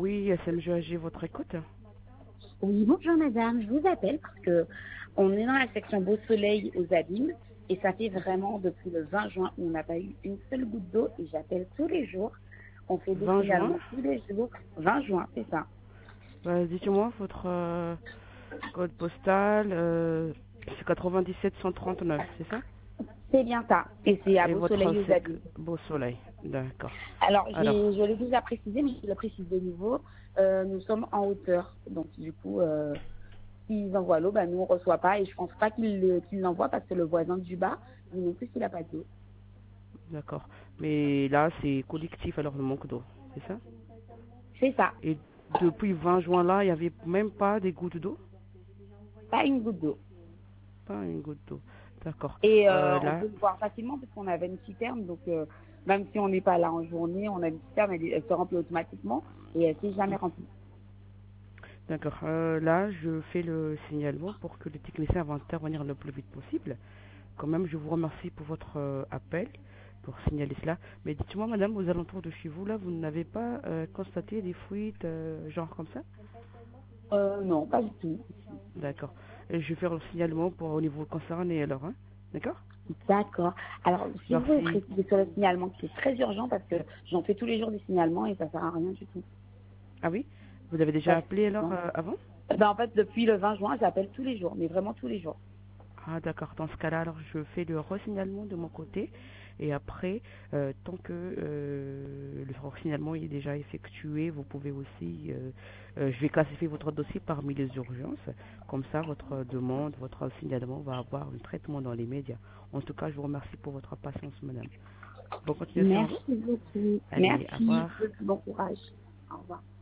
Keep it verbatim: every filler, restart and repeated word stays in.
Oui, S M G A G, votre écoute. Oui, bonjour madame, je vous appelle parce que on est dans la section Beau Soleil aux Abîmes et ça fait vraiment depuis le vingt juin où on n'a pas eu une seule goutte d'eau et j'appelle tous les jours. On fait des vingt juin. signalements tous les jours. vingt juin, c'est ça. Bah, dites-moi votre euh, code postal. Euh, c'est quatre-vingt-dix-sept cent trente-neuf, c'est ça? C'est bien ça. Et c'est à Et Beau votre Soleil aux sec Abîmes. Beau Soleil. D'accord. Alors, j'ai, Alors, je l'ai déjà précisé, mais je le précise de nouveau. Euh, nous sommes en hauteur. Donc, du coup, euh, s'ils envoient l'eau, ben, nous, on ne reçoit pas. Et je pense pas qu'ils le- qu'ils l'envoient parce que le voisin du bas, lui non plus, il n'a pas d'eau. d'accord. Mais là, c'est collectif, alors le manque d'eau, c'est ça? C'est ça. Et depuis vingt juin là, il n'y avait même pas des gouttes d'eau? Pas une goutte d'eau. Pas une goutte d'eau. D'accord. Et euh, Euh, on là, peut le voir facilement parce qu'on avait une citerne. Donc, euh, même si on n'est pas là en journée, on a une citerne, elle, elle se remplit automatiquement et elle s'est jamais remplie. d'accord. Euh, là, je fais le signalement pour que les techniciens vont intervenir le plus vite possible. Quand même, je vous remercie pour votre euh, appel, pour signaler cela. Mais dites-moi, madame, aux alentours de chez vous, là, vous n'avez pas euh, constaté des fuites, euh, genre comme ça? Euh, non, pas du tout. D'accord. Et je vais faire le signalement pour au niveau concerné, alors, hein? D'accord? D'accord. Alors, si vous pouvez Merci. préciser sur le signalement que c'est très urgent parce que j'en fais tous les jours des signalements et ça sert à rien du tout. Ah oui? Vous avez déjà Ouais. appelé alors Non. euh, avant? Ben, en fait, depuis le vingt juin, j'appelle tous les jours, mais vraiment tous les jours. Ah d'accord, dans ce cas-là, alors je fais le resignalement de mon côté et après, euh, tant que euh, le resignalement est déjà effectué, vous pouvez aussi, euh, euh, je vais classifier votre dossier parmi les urgences, comme ça votre demande, votre signalement va avoir un traitement dans les médias. En tout cas, je vous remercie pour votre patience, madame. Bonne continuation à vous. Merci beaucoup. Allez, au Merci. revoir. Bon courage. Au revoir.